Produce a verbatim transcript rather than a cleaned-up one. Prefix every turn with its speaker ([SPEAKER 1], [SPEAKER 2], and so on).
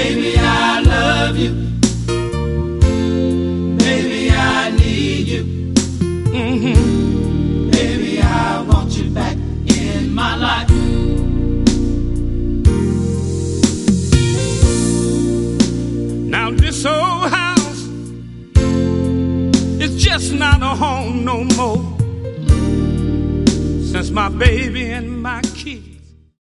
[SPEAKER 1] Baby, I love you. Baby, I need you. Mm-hmm. Baby, I want you back in my life. Now this old house is just not a home no more, since my baby and my kid